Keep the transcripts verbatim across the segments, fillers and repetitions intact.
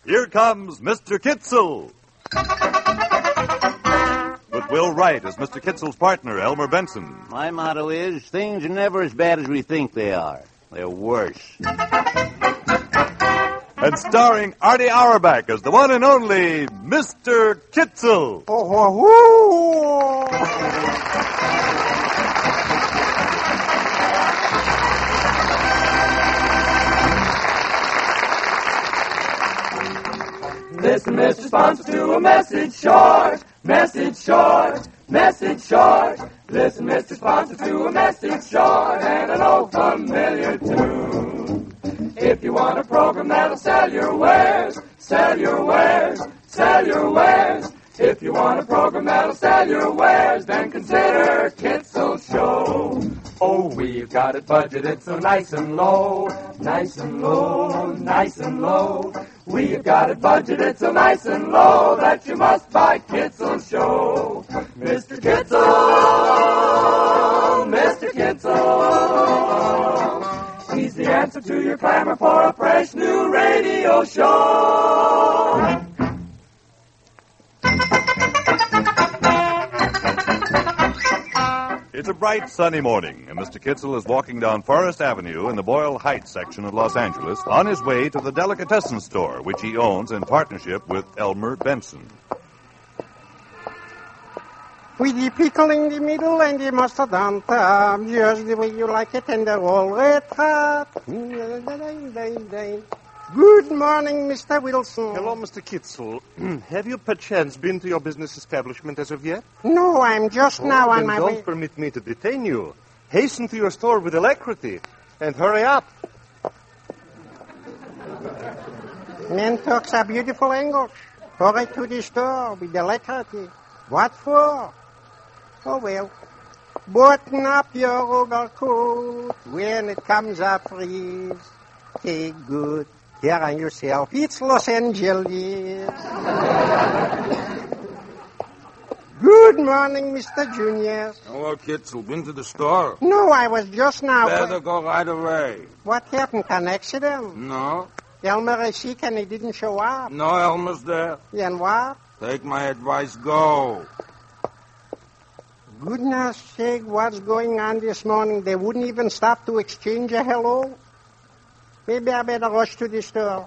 Here comes Mister Kitzel. With Will Wright as Mister Kitzel's partner, Elmer Benson. My motto is, things are never as bad as we think they are. They're worse. And starring Artie Auerbach as the one and only Mister Kitzel. Oh, oh, oh. Listen, Mister Sponsor, to a message short, message short, message short. Listen, Mister Sponsor, to a message short and an old familiar tune. If you want a program that'll sell your wares, sell your wares, sell your wares. If you want a program that'll sell your wares, then consider Kitzel's Show. Oh, we've got it budgeted so nice and low, nice and low, nice and low. We've got it budgeted so nice and low that you must buy Kitzel's Show. Mister Kitzel, Mister Kitzel. He's the answer to your clamor for a fresh new radio show. It's a bright, sunny morning, and Mister Kitzel is walking down Forest Avenue in the Boyle Heights section of Los Angeles on his way to the delicatessen store, which he owns in partnership with Elmer Benson. With the pickle in the middle and the mustard on top, just the way you like it, and the roll red hot. Good morning, Mister Wilson. Hello, Mister Kitzel. Have you perchance been to your business establishment as of yet? No, I'm just Oh, now on then my don't way. permit me to detain you. Hasten to your store with alacrity, and hurry up. Men talks are beautiful English. Hurry to the store with alacrity. What for? Oh, well. Button up your overcoat when it comes up freeze. Take good care of yourself. It's Los Angeles. Good morning, Mister Junior. Hello, Kitzel. Been to the store? No, I was just now. Better go right away. What happened? An accident? No? Elmer is sick and he didn't show up. No, Elmer's there. Then what? Take my advice, go. Goodness sake, what's going on this morning? They wouldn't even stop to exchange a hello. Maybe I better rush to the store.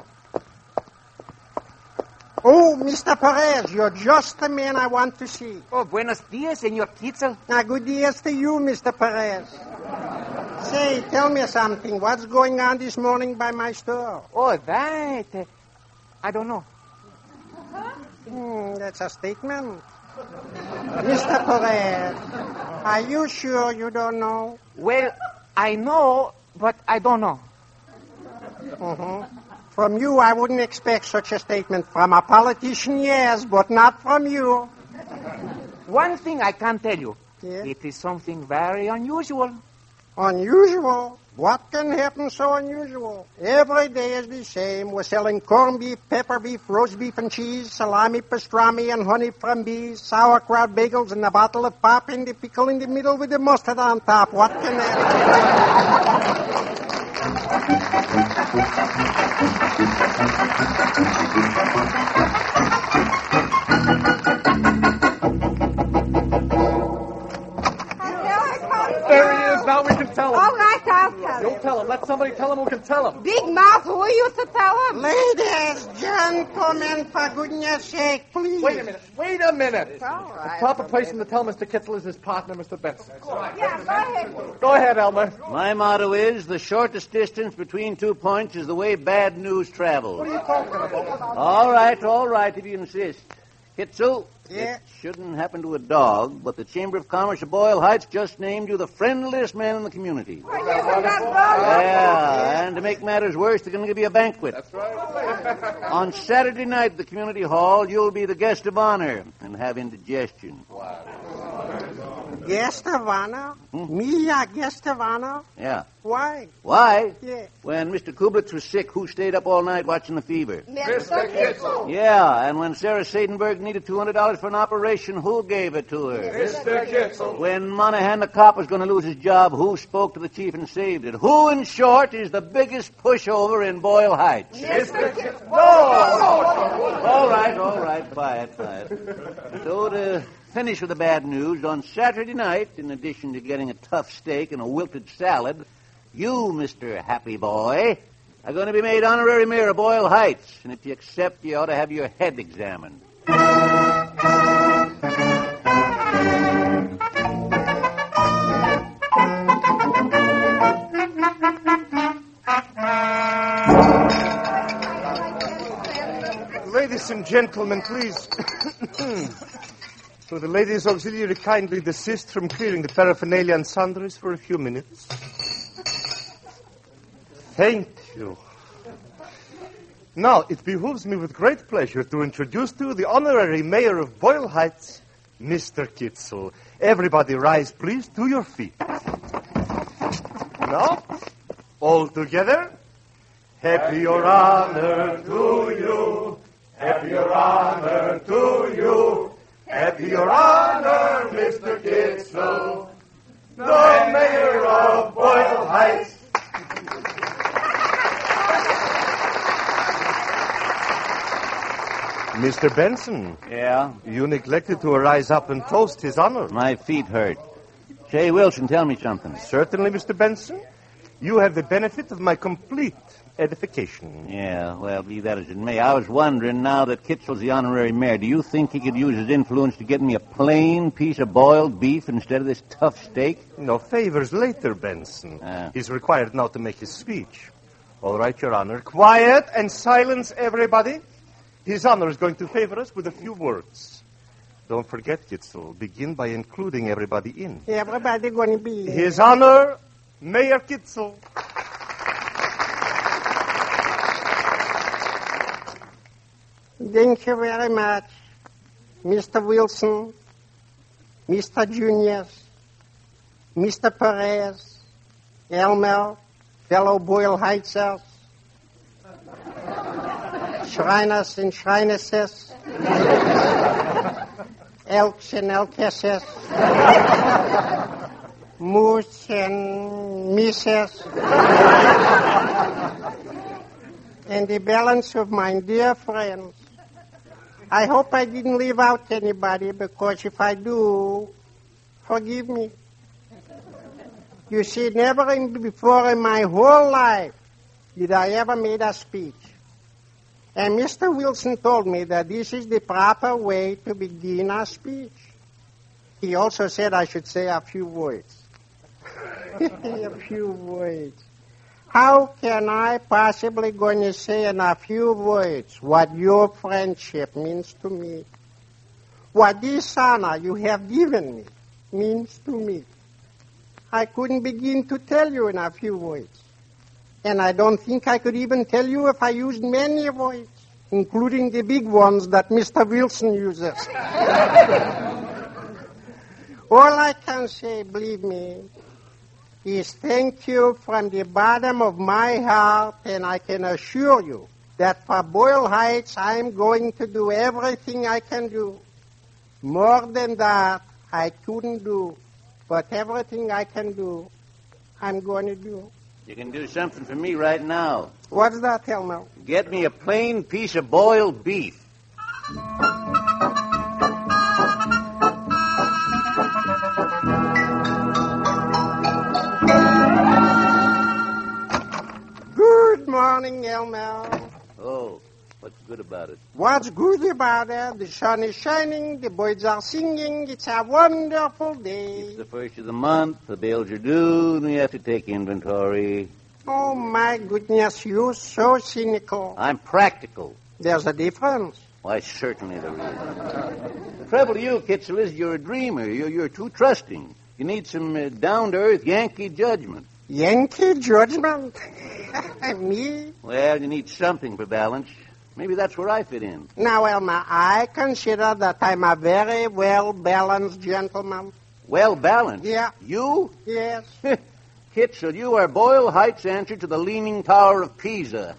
Oh, Mister Perez, you're just the man I want to see. Oh, buenos dias, Senor Kitzel. Now, good dias to you, Mister Perez. Say, tell me something. What's going on this morning by my store? Oh, that... Uh, I don't know. Hmm, that's a statement. Mister Perez, are you sure you don't know? Well, I know, but I don't know. Mm-hmm. From you, I wouldn't expect such a statement. From a politician, yes, but not from you. One thing I can tell you. Yeah? It is something very unusual. Unusual? What can happen so unusual? Every day is the same. We're selling corned beef, pepper beef, roast beef and cheese, salami, pastrami, and honey from bees, sauerkraut bagels, and a bottle of pop, and the pickle in the middle with the mustard on top. What can happen? There he is. Now we can tell him. All right, I'll tell You'll him. tell him. Let somebody tell him who can tell him. Big mouth, who used to tell him? Ladies, gentlemen, for goodness sake, please. Wait a minute. Wait a minute. All right. The proper person to tell Mister Kitzel is his partner, Mister Benson. Yeah, go ahead. Go ahead, Elmer. My motto is, the shortest distance between two points is the way bad news travels. What are you talking about? All right, all right, if you insist. Kitzel, Yeah? it shouldn't happen to a dog, but the Chamber of Commerce of Boyle Heights just named you the friendliest man in the community. Yeah, and to make matters worse, they're going to give you a banquet. That's right. On Saturday night at the community hall, you'll be the guest of honor and have indigestion. Guest of honor? Me, a guest of honor? Yeah. Why? Why? Yeah. When Mister Kublitz was sick, who stayed up all night watching the fever? Mister Kitzel. Yeah, and when Sarah Sadenberg needed two hundred dollars for an operation, who gave it to her? Mister Kitzel. When Monahan the cop was going to lose his job, who spoke to the chief and saved it? Who, in short, is the biggest pushover in Boyle Heights? Mister Kitzel. No! quiet, quiet, quiet. So to finish with the bad news, on Saturday night, in addition to getting a tough steak and a wilted salad, you, Mister Happy Boy, are going to be made honorary mayor of Boyle Heights. And if you accept, you ought to have your head examined. Ladies and gentlemen, please. Will the ladies auxiliary kindly desist from clearing the paraphernalia and sundries for a few minutes? Thank you. Now, it behooves me with great pleasure to introduce to you the honorary mayor of Boyle Heights, Mister Kitzel. Everybody rise, please, to your feet. Now, all together. Happy your honor to you. Happy your honor to you. Happy your honor, Mister Kitzel, the mayor of Boyle Heights. Mister Benson. Yeah? You neglected to rise up and toast his honor. My feet hurt. Say, Wilson, tell me something. Certainly, Mister Benson. You have the benefit of my complete edification. Yeah, well, be that as it may, I was wondering, now that Kitzel's the honorary mayor, do you think he could use his influence to get me a plain piece of boiled beef instead of this tough steak? No favors later, Benson. Ah. He's required now to make his speech. All right, Your Honor. Quiet and silence, everybody. His honor is going to favor us with a few words. Don't forget, Kitzel. Begin by including everybody in. Everybody going to be... His honor, Mayor Kitzel. Thank you very much, Mister Wilson, Mister Junius, Mister Perez, Elmer, fellow Boyle Heightsers, Shriners and Shrinesses, Elks and Elkesses, Moose and Misses, and the balance of my dear friends. I hope I didn't leave out anybody, because if I do, forgive me. You see, never in, before in my whole life did I ever make a speech. And Mister Wilson told me that this is the proper way to begin a speech. He also said I should say a few words. A few words. How can I possibly going to say in a few words what your friendship means to me? What this honor you have given me means to me? I couldn't begin to tell you in a few words. And I don't think I could even tell you if I used many words, including the big ones that Mister Wilson uses. All I can say, believe me, is thank you from the bottom of my heart, and I can assure you that for Boyle Heights, I'm going to do everything I can do. More than that, I couldn't do, but everything I can do, I'm going to do. You can do something for me right now. What's that, Elmer? Get me a plain piece of boiled beef. Good morning, Elmer. Oh, what's good about it? What's good about it? The sun is shining, the birds are singing, it's a wonderful day. It's the first of the month, the bills are due, and we have to take inventory. Oh, my goodness, you're so cynical. I'm practical. There's a difference. Why, certainly there is. The trouble with you, Kitzel, is you're a dreamer. You're, you're too trusting. You need some uh, down-to-earth Yankee judgment. Yankee judgment? Me? Well, you need something for balance. Maybe that's where I fit in. Now, Elmer, I consider that I'm a very well-balanced gentleman. Well-balanced? Yeah. You? Yes. Kitzel, you are Boyle Heights' answer to the Leaning Tower of Pisa.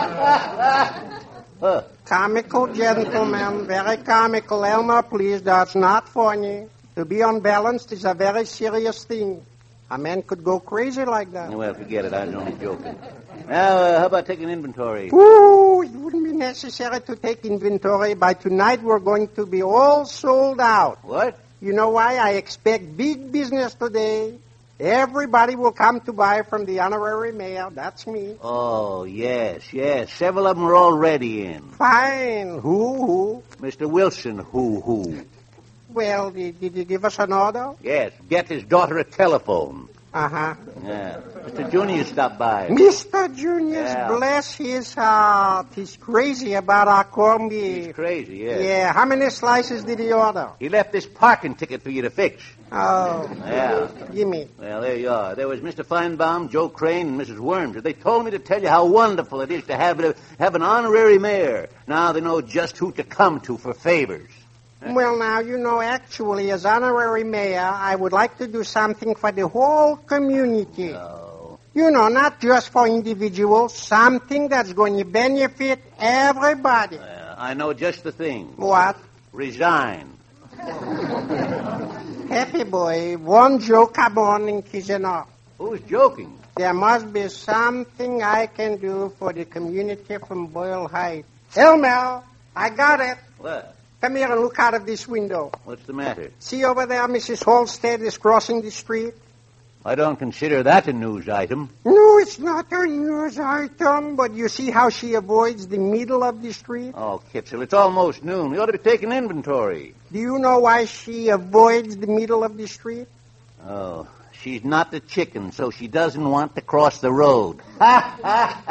huh. Comical gentleman, very comical. Elmer, please, that's not funny. To be unbalanced is a very serious thing. A man could go crazy like that. Well, forget it. I was only joking. Now, uh, how about taking inventory? Ooh, it wouldn't be necessary to take inventory. By tonight, we're going to be all sold out. What? You know why? I expect big business today. Everybody will come to buy from the honorary mayor. That's me. Oh, yes, yes. Several of them are already in. Fine. Who, who? Mister Wilson, who, who? Well, did, did you give us an order? Yes, get his daughter a telephone. Uh-huh. Yeah. Mister Junior stopped by. Mister Junior's, Yeah. bless his heart. He's crazy about our corned beef. He's crazy, yes. Yeah, how many slices did he order? He left this parking ticket for you to fix. Oh, Yeah. gimme. Well, there you are. There was Mister Feinbaum, Joe Crane, and Missus Worms. They told me to tell you how wonderful it is to have, have an honorary mayor. Now they know just who to come to for favors. Well, now, you know, actually, as honorary mayor, I would like to do something for the whole community. Oh. You know, not just for individuals, something that's going to benefit everybody. Well, I know just the thing. What? Resign. Happy boy, one joke a morning is enough. Who's joking? There must be something I can do for the community from Boyle Heights. Elmer, I got it. What? Come here and look out of this window. What's the matter? See over there, Missus Halstead is crossing the street? I don't consider that a news item. No, it's not a news item, but you see how she avoids the middle of the street? Oh, Kitzel, it's almost noon. We ought to be taking inventory. Do you know why she avoids the middle of the street? Oh, she's not the chicken, so she doesn't want to cross the road. Ha, ha,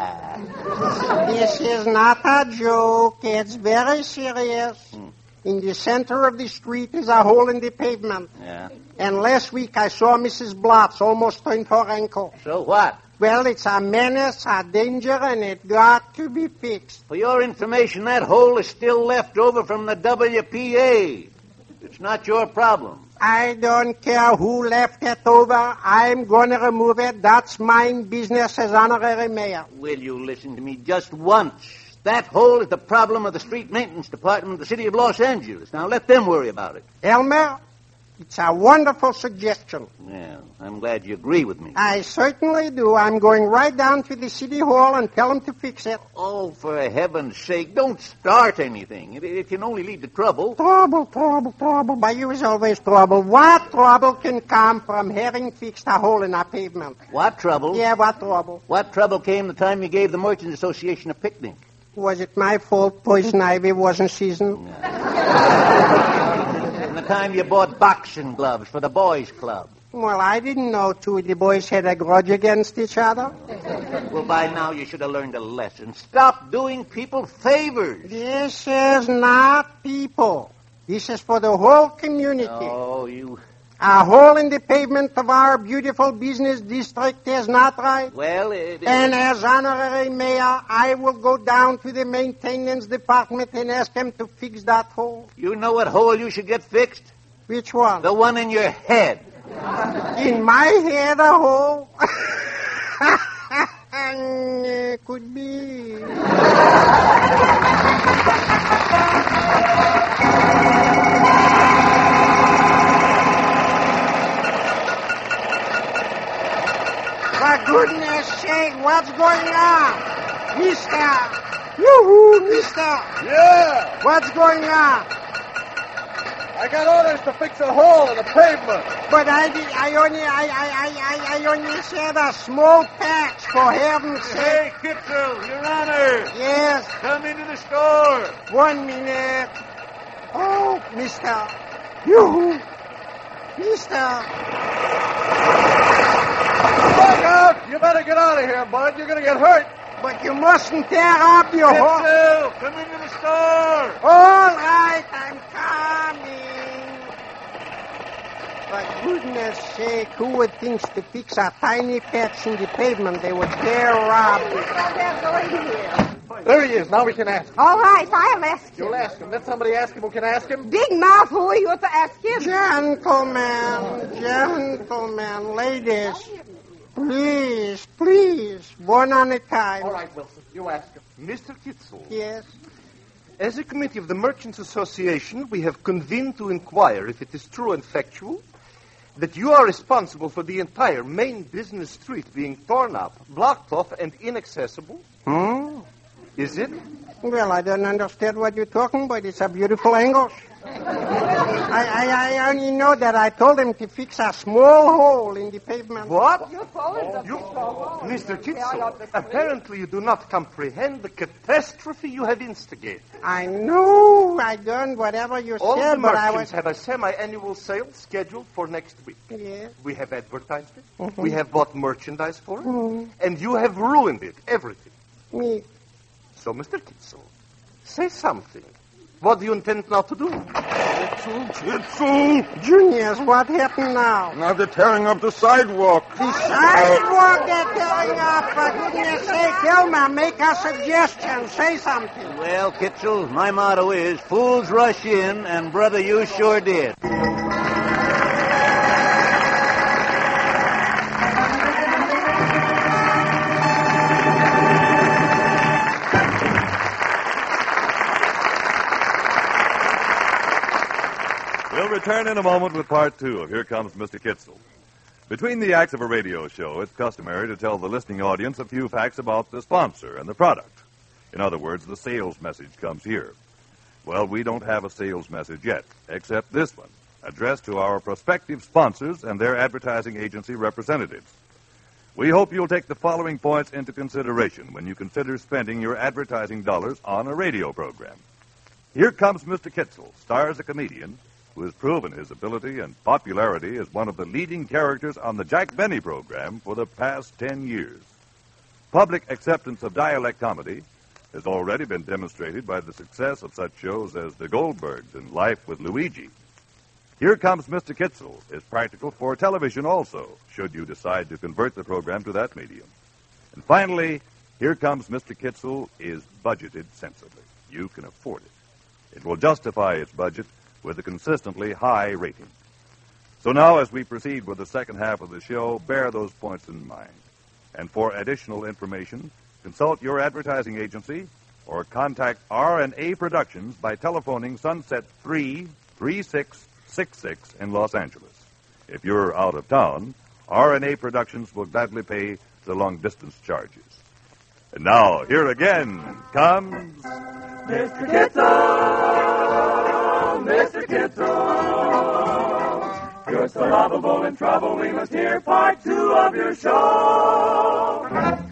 ha. This is not a joke. It's very serious. Hmm. In the center of the street is a hole in the pavement. Yeah. And last week I saw Missus Blotz almost turn her ankle. So what? Well, it's a menace, a danger, and it got to be fixed. For your information, that hole is still left over from the W P A. It's not your problem. I don't care who left it over. I'm going to remove it. That's my business as honorary mayor. Will you listen to me just once? That hole is the problem of the street maintenance department of the city of Los Angeles. Now let them worry about it. Elmer, it's a wonderful suggestion. Yeah, I'm glad you agree with me. I certainly do. I'm going right down to the city hall and tell them to fix it. Oh, for heaven's sake, don't start anything. It, it can only lead to trouble. Trouble, trouble, trouble. By you is always trouble. What trouble can come from having fixed a hole in our pavement? What trouble? Yeah, what trouble? What trouble came the time you gave the Merchants Association a picnic? Was it my fault poison ivy wasn't seasoned? And the time you bought boxing gloves for the boys' club? Well, I didn't know two of the boys had a grudge against each other. Well, by now you should have learned a lesson. Stop doing people favors. This is not people. This is for the whole community. Oh, you... A hole in the pavement of our beautiful business district is not right. Well, it... it And as honorary mayor, I will go down to the maintenance department and ask them to fix that hole. You know what hole you should get fixed? Which one? The one in your head. In my head, a hole? Uh, could be. For goodness sake, what's going on? Mister! Yoo-hoo, mister! Yeah! What's going on? I got orders to fix a hole in the pavement. But I did, I only, I, I, I, I, I only said a small patch, for heaven's sake. Hey, Kitzel, Your Honor! Yes, Come into the store! one minute. Oh, mister. Yoo-hoo. Mister. Look out! You better get out of here, bud. You're going to get hurt. But you mustn't tear up your hole. Kitzel, come into the store! All right, I'm coming. For goodness sake, who would think to fix a tiny patch in the pavement they would tear up? There he is. Now we can ask him. All right, I'll ask you. You'll ask him. Let somebody ask him who can ask him. Big mouth, who are you to ask him? Gentlemen, gentlemen, ladies, please, please, one at a time. All right, Wilson. You ask him. Mister Kitzel, Yes. as a committee of the Merchants Association, we have convened to inquire if it is true and factual that you are responsible for the entire main business street being torn up, blocked off, and inaccessible? Hmm? Is it? Well, I don't understand what you're talking about. It's a beautiful English. I, I, I only know that I told him to fix a small hole in the pavement. What? You told him. You, Mister Kitzel, apparently you do not comprehend the catastrophe you have instigated. I know I done whatever you All said, the but I merchants was... have a semi-annual sale scheduled for next week. Yeah. We have advertised it. Mhm. We have bought merchandise for it. Mhm. And you have ruined it, everything. Me. So, Mister Kitzel, say something. What do you intend now to do? Kitzel, Kitzel! Juniors, what happened now? Now they're tearing up the sidewalk. The sidewalk they're tearing up. For goodness sake, Elmer, make a suggestion. Say something. Well, Kitzel, my motto is fools rush in, and brother, you sure did. We'll return in a moment with part two of Here Comes Mister Kitzel. Between the acts of a radio show, it's customary to tell the listening audience a few facts about the sponsor and the product. In other words, the sales message comes here. Well, we don't have a sales message yet, except this one, addressed to our prospective sponsors and their advertising agency representatives. We hope you'll take the following points into consideration when you consider spending your advertising dollars on a radio program. Here Comes Mister Kitzel stars a comedian who has proven his ability and popularity as one of the leading characters on the Jack Benny program for the past ten years. Public acceptance of dialect comedy has already been demonstrated by the success of such shows as The Goldbergs and Life with Luigi. Here Comes Mister Kitzel is practical for television also, should you decide to convert the program to that medium. And finally, Here Comes Mister Kitzel is budgeted sensibly. You can afford it. It will justify its budget with a consistently high rating. So now, as we proceed with the second half of the show, bear those points in mind. And for additional information, consult your advertising agency or contact R and A Productions by telephoning Sunset three three six six six in Los Angeles. If you're out of town, R and A Productions will gladly pay the long-distance charges. And now, here again comes... Mister Kitzel, Mister Kitzel, you're so lovable in trouble, we must hear part two of your show.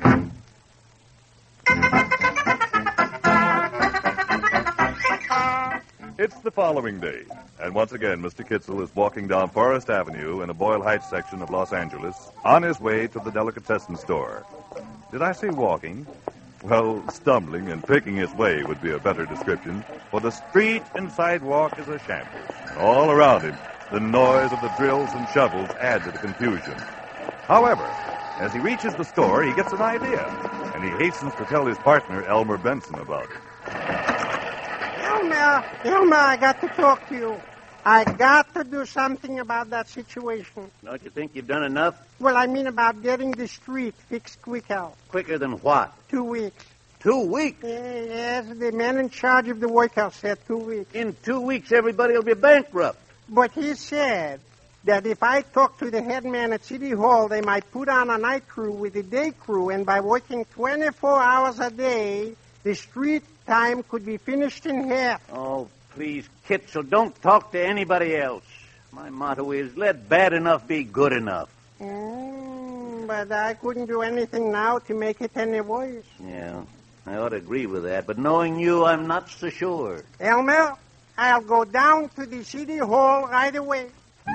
It's the following day, and once again, Mister Kitzel is walking down Forest Avenue in the Boyle Heights section of Los Angeles on his way to the delicatessen store. Did I say walking? Well, stumbling and picking his way would be a better description, for the street and sidewalk is a shambles. And all around him, the noise of the drills and shovels add to the confusion. However, as he reaches the store, he gets an idea, and he hastens to tell his partner, Elmer Benson, about it. Elmer, Elmer, I got to talk to you. I got to do something about that situation. Don't you think you've done enough? Well, I mean about getting the street fixed quicker. Quicker than what? Two weeks. Two weeks? Yes, the man in charge of the workhouse said two weeks. In two weeks, everybody will be bankrupt. But he said that if I talk to the head man at City Hall, they might put on a night crew with the day crew, and by working twenty-four hours a day, the street time could be finished in half. Oh, please, Kitzel, don't talk to anybody else. My motto is, let bad enough be good enough. Mm, but I couldn't do anything now to make it any worse. Yeah, I ought to agree with that, but knowing you, I'm not so sure. Elmer, I'll go down to the City Hall right away.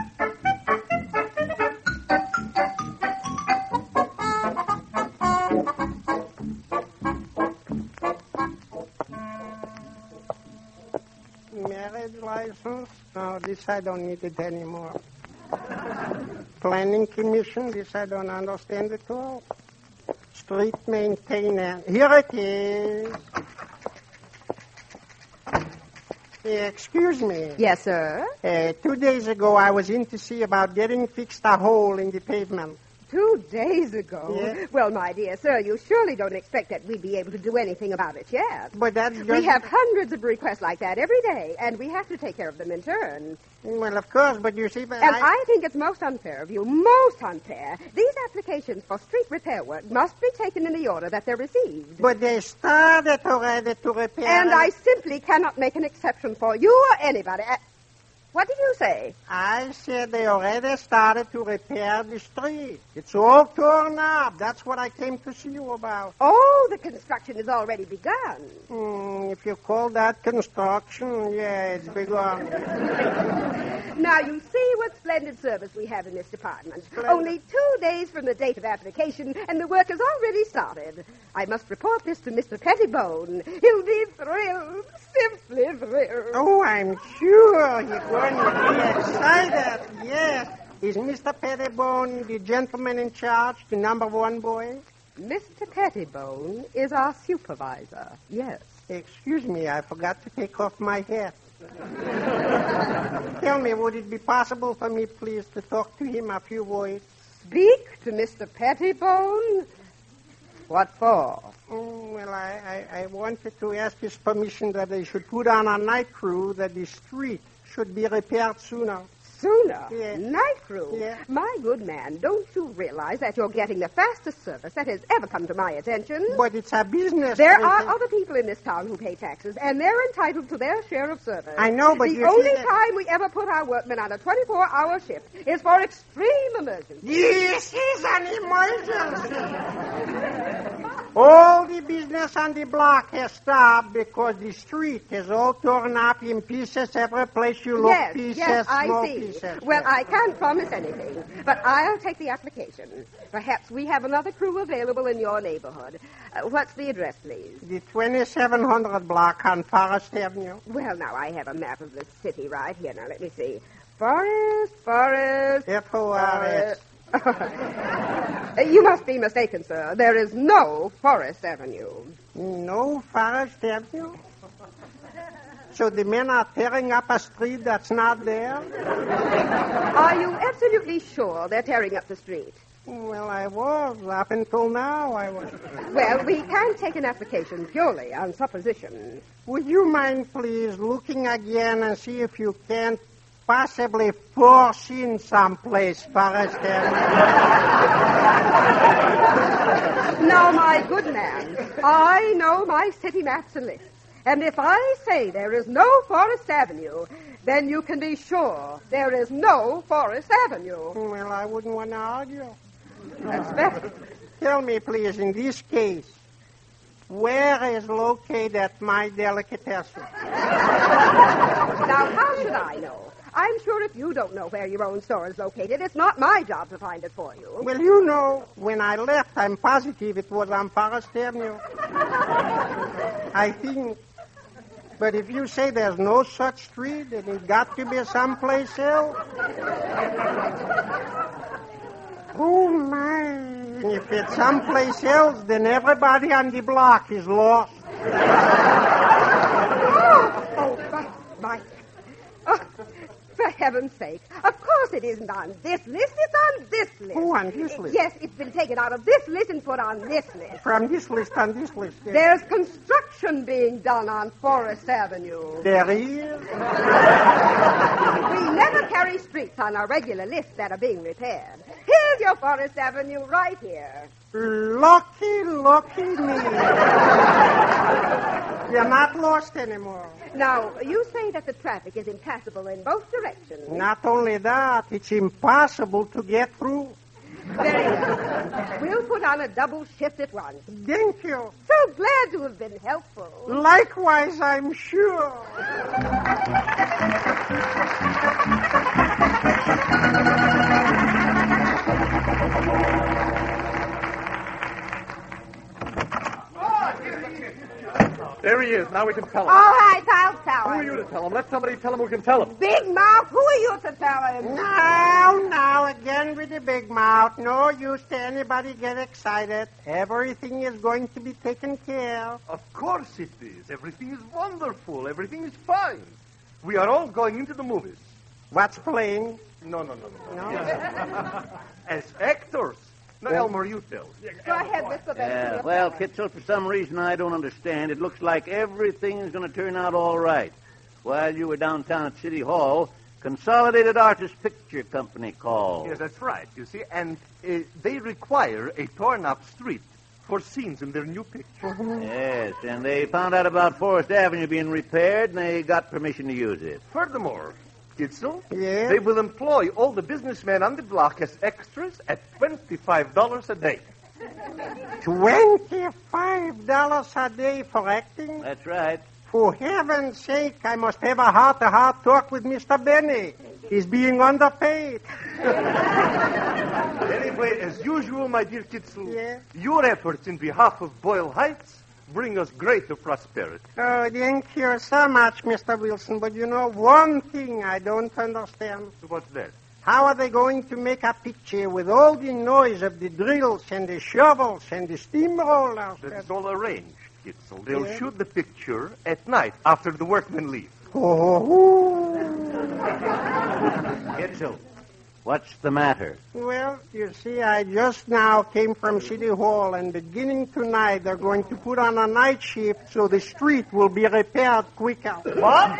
Marriage license? No, this I don't need it anymore. Planning commission? This I don't understand at all. Street maintenance. Here it is. Eh, excuse me. Yes, sir? Uh, two days ago, I was in to see about getting fixed a hole in the pavement. Two days ago? Yes. Well, my dear sir, you surely don't expect that we'd be able to do anything about it yet. But that's just... We have hundreds of requests like that every day, and we have to take care of them in turn. Well, of course, but you see... But And I... I think it's most unfair of you, most unfair. These applications for street repair work must be taken in the order that they're received. But they started already to repair... And I simply cannot make an exception for you or anybody. Uh, What did you say? I said they already started to repair the street. It's all torn up. That's what I came to see you about. Oh, the construction has already begun. Hmm, if you call that construction, yeah, it's begun. Now, you see what splendid service we have in this department. Splendid. Only two days from the date of application, and the work has already started. I must report this to Mister Pettibone. He'll be thrilled, simply thrilled. Oh, I'm sure he's going to be excited. Yes. Is Mister Pettibone the gentleman in charge, the number one boy? Mister Pettibone is our supervisor, yes. Excuse me, I forgot to take off my hat. Tell me, would it be possible for me, please, to talk to him a few words? Speak to Mister Pettibone? What for? Oh, well, I, I, I wanted to ask his permission that they should put on a night crew that the street should be repaired sooner. Sooner? Yes. Night crew? Yes. My good man, don't you realize that you're getting the fastest service that has ever come to my attention? But it's a business. There repair. are other people in this town who pay taxes, and they're entitled to their share of service. I know, but the you only see that- time we ever put our workmen on a twenty-four hour shift is for extreme emergency. This is an emergency. All the business on the block has stopped because the street is all torn up in pieces. Every place you look, yes, pieces, yes, I small see. pieces. Well, I can't promise anything, but I'll take the application. Perhaps we have another crew available in your neighborhood. Uh, what's the address, please? The twenty-seven hundred block on Forest Avenue. Well, now, I have a map of the city right here. Now, let me see. Forest, Forest, F O R S. You must be mistaken, sir. There is no Forest Avenue. No Forest Avenue? So the men are tearing up a street that's not there? Are you absolutely sure they're tearing up the street? Well, I was. Up until now, I was. Well, we can't take an application purely on supposition. Would you mind, please, looking again and see if you can't possibly force in someplace, Forest Avenue? Now, my good man, I know my city maps and lists. And if I say there is no Forest Avenue, then you can be sure there is no Forest Avenue. Well, I wouldn't want to argue. That's better. Tell me, please, in this case, where is located my delicatessen? Now, how should I know? I'm sure if you don't know where your own store is located, it's not my job to find it for you. Well, you know, when I left, I'm positive it was on Forest Avenue. I think. But if you say there's no such street, then it got to be someplace else. Oh, my. If it's someplace else, then everybody on the block is lost. Oh, my, my. Oh, for heaven's sake. Of course it isn't on this list. It's on this list. Oh, on this list? Yes, it's been taken out of this list and put on this list. From this list on this list. Yes. There's construction being done on Forest Avenue. There is? We never carry streets on our regular list that are being repaired. Here's your Forest Avenue right here. Lucky, lucky me. You're not lost anymore. Now, you say that the traffic is impassable in both directions. Not only that, it's impossible to get through. Very good. We'll put on a double shift at once. Thank you. So glad to have been helpful. Likewise, I'm sure. There he is. Now we can tell him. All right, I'll tell Who him. are you to tell him? Let somebody tell him who can tell him. Big Mouth, who are you to tell him? Now, now, again with the big mouth. No use to anybody get excited. Everything is going to be taken care of. Of course it is. Everything is wonderful. Everything is fine. We are all going into the movies. What's playing? No, no, no, no. No? As actors. Now, Elmer, you tell. Go ahead, Mister Yeah, Benson. well, Kitzel, for some reason I don't understand, it looks like everything's going to turn out all right. While you were downtown at City Hall, Consolidated Artists Picture Company called. Yes, that's right, you see. And uh, they require a torn-up street for scenes in their new picture. Yes, and they found out about Forest Avenue being repaired, and they got permission to use it. Furthermore, Kitzel, Yes? they will employ all the businessmen on the block as extras at twenty-five dollars a day. Twenty-five dollars a day for acting? That's right. For heaven's sake, I must have a heart-to-heart talk with Mister Benny. He's being underpaid. Anyway, as usual, my dear Kitzel, Yeah? your efforts in behalf of Boyle Heights bring us greater prosperity. Oh, thank you so much, Mister Wilson. But you know, one thing I don't understand. So what's that? How are they going to make a picture with all the noise of the drills and the shovels and the steamrollers? That's all arranged, Kitzel. They'll Yeah. shoot the picture at night after the workmen leave. Oh, Kitzel, what's the matter? well, you see, I just now came from City Hall, and beginning tonight, they're going to put on a night shift so the street will be repaired quicker. What?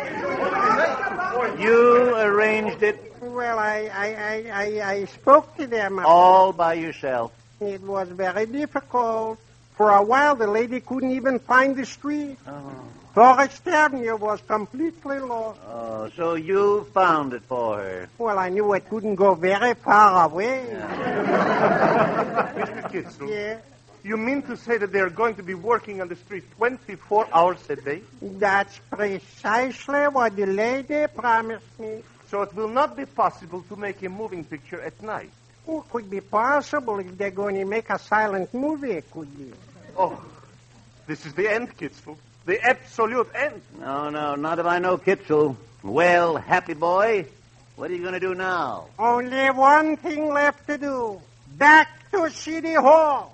You arranged it Well, I, I, I, I, I spoke to them. all by yourself. It was very difficult. For a while, the lady couldn't even find the street. Oh. Forest Avenue was completely lost. Oh, so you found it for her. Well, I knew it couldn't go very far away. Mister Kitzel, Yeah, you mean to say that they're going to be working on the street twenty-four hours a day? that's precisely what the lady promised me. So it will not be possible to make a moving picture at night. Oh, could be possible if they're going to make a silent movie, it could be. Oh, this is the end, Kitzel. The absolute end. No, no, not if I know Kitzel. Well, happy boy, what are you going to do now? Only one thing left to do. Back to City Hall.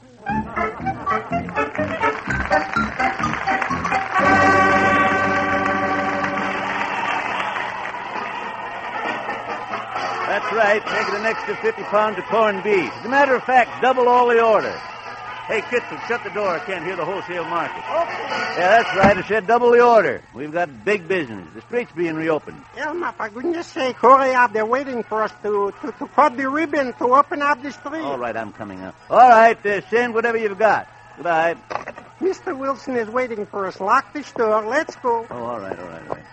That's right, make it an extra fifty pounds of corned beef. As a matter of fact, double all the order. Hey, Kitzel, shut the door. I can't hear the wholesale market. Yeah, that's right. I said double the order. We've got big business. The street's being reopened. Elma, for goodness sake, hurry up. They're waiting for us to, to, to cut the ribbon to open up the street. All right, I'm coming up. All right, uh, send whatever you've got. Goodbye. Mister Wilson is waiting for us. Lock the store. Let's go. Oh, all right, all right, all right.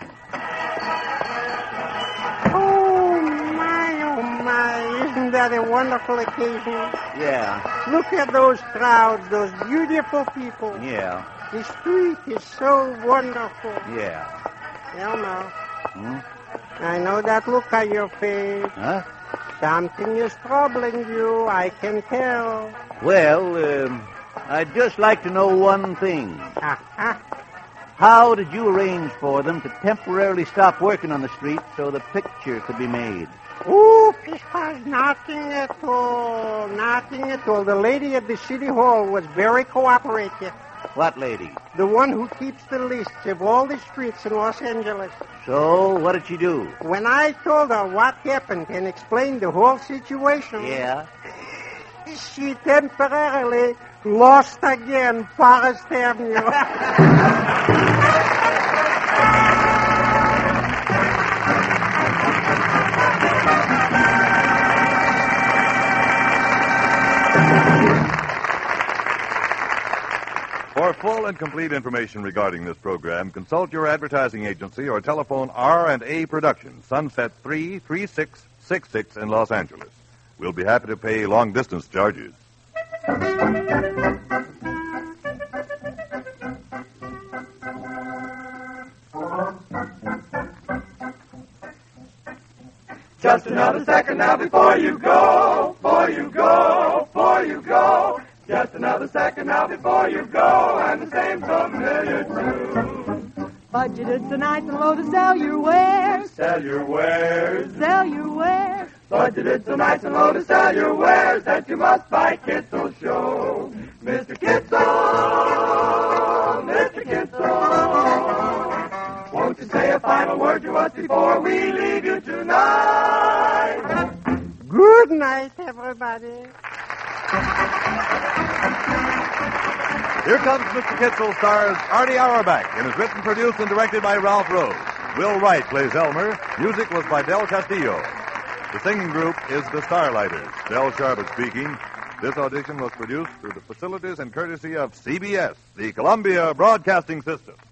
Oh, my, oh, my. Isn't that a wonderful occasion? Yeah, Look at those crowds, those beautiful people. yeah, The street is so wonderful. yeah. Elma, Hmm? I know that look on your face. Huh? Something is troubling you, I can tell. Well, um, I'd just like to know one thing. Ah-ha. How did you arrange for them to temporarily stop working on the street so the picture could be made? Oh, Pispas, nothing at all. Nothing at all. The lady at the City Hall was very cooperative. What lady? The one who keeps the lists of all the streets in Los Angeles. So, what did she do? When I told her what happened and explained the whole situation, Yeah? she temporarily lost again Forest Avenue. For full and complete information regarding this program, consult your advertising agency or telephone R and A Productions, Sunset three three six six six in Los Angeles. We'll be happy to pay long-distance charges. Just another second now before you go, before you go, before you go. Just another second now before you go, and the same familiar tune. Budgeted tonight and low to sell your wares. Sell your wares. Sell your wares. Budgeted so nice and low to sell your wares that you must buy Kitzel Show. Mister Kitzel, Mister Kitzel, won't you say a final word to us before we leave you tonight? Good night, everybody. Here Comes Mister Kitzel stars Artie Auerbach and is written, produced, and directed by Ralph Rose. Will Wright plays Elmer. Music was by Del Castillo. The singing group is the Starlighters. Del Sharbutt speaking. This audition was produced through the facilities and courtesy of C B S, the Columbia Broadcasting System.